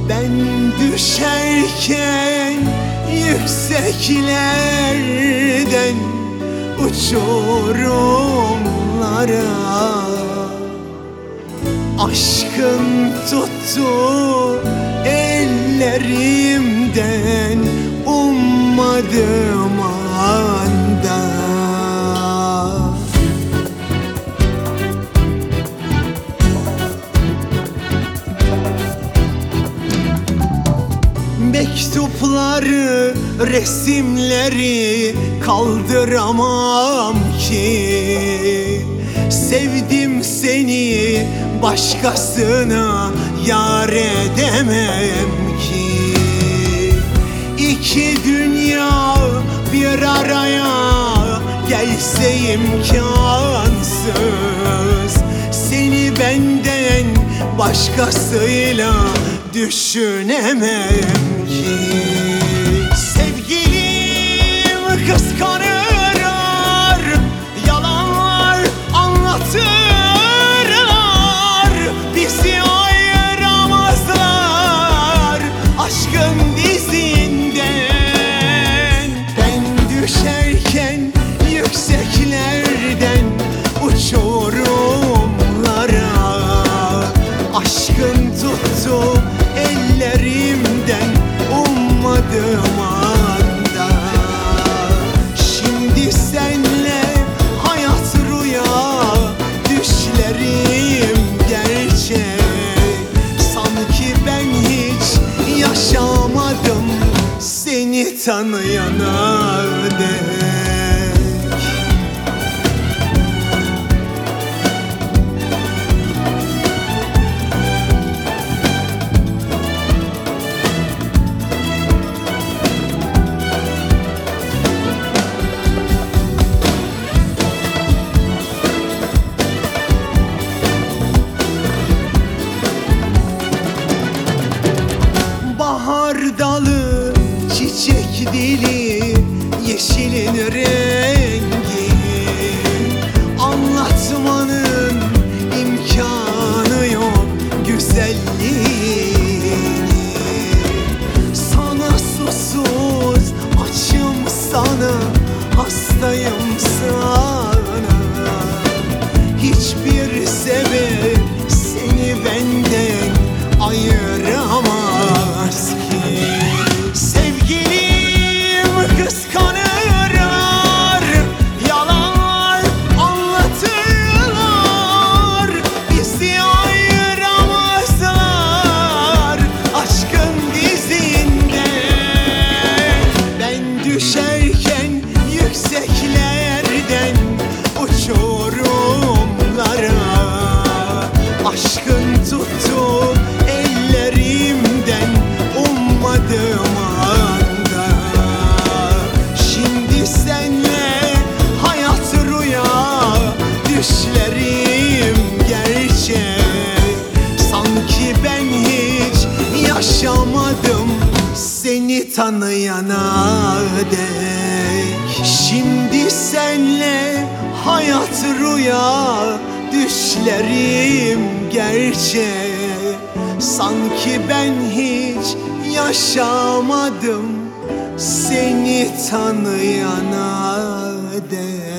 Ben düşerken yükseklerden uçurumlara aşkın tuttu ellerimden ummadığım anda. Mektupları, resimleri kaldıramam ki. Sevdim seni, başkasına yar edemem ki. İki dünya bir araya gelse imkansız. Seni benden başkasıyla düşünemem ki. Sevgilim kıskanırlar, yalanlar anlatırlar. Bizi ayıramazlar aşkın dizinden. Ben düşerken yükseklerden uçurumlara aşkın tuttu ellerimden ummadığım anda. Şimdi senle hayat rüya, düşlerim gerçek. Sanki ben hiç yaşamadım seni tanıyana dek. Bahar dalı, çiçek dili, yeşilin rengi. Anlatmanın imkanı yok güzelliğini. Sana susuz açım, sana hastayım sana. Hiçbir sebep seni benden ayıramaz ki. Sevgilim kıskanırlar, yalanlar anlatırlar. Bizi ayıramazlar aşkın dizinden. Ben düşerken yükseklerden uçurumlara aşkın tuttu ellerimden ummadığım anda. Şimdi senle hayat rüya, düşlerim gerçek. Sanki ben hiç yaşamadım seni tanıyana dek. Şimdi senle hayat rüya, düşlerim gerçek. Sanki ben hiç yaşamadım seni tanıyana dek.